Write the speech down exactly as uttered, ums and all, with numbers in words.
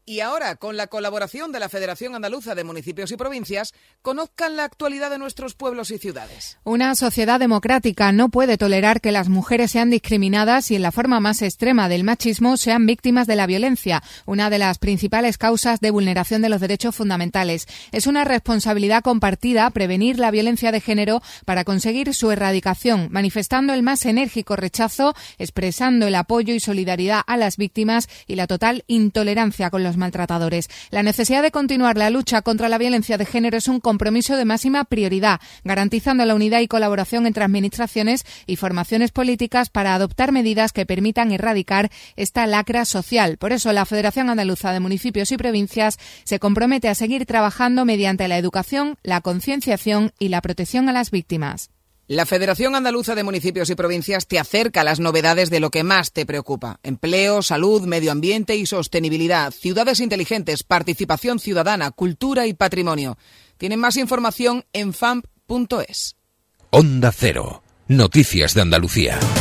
Y ahora, con la colaboración de la Federación Andaluza de Municipios y Provincias, conozcan la actualidad de nuestros pueblos y ciudades. Una sociedad democrática no puede tolerar que las mujeres sean discriminadas y en la forma más extrema del machismo sean víctimas de la violencia, una de las principales causas de vulneración de los derechos fundamentales. Es una responsabilidad compartida prevenir la violencia de género para conseguir su erradicación, manifestando el más enérgico rechazo, expresando el apoyo y solidaridad a las víctimas y la total intolerancia con los maltratadores. La necesidad de continuar la lucha contra la violencia de género es un compromiso de máxima prioridad, garantizando la unidad y colaboración entre administraciones y formaciones políticas para adoptar medidas que permitan erradicar esta lacra social. Por eso, la Federación Andaluza de Municipios y Provincias se compromete a seguir trabajando mediante la educación, la concienciación y la protección a las víctimas. La Federación Andaluza de Municipios y Provincias te acerca a las novedades de lo que más te preocupa. Empleo, salud, medio ambiente y sostenibilidad, ciudades inteligentes, participación ciudadana, cultura y patrimonio. Tienen más información en famp punto es. Onda Cero. Noticias de Andalucía.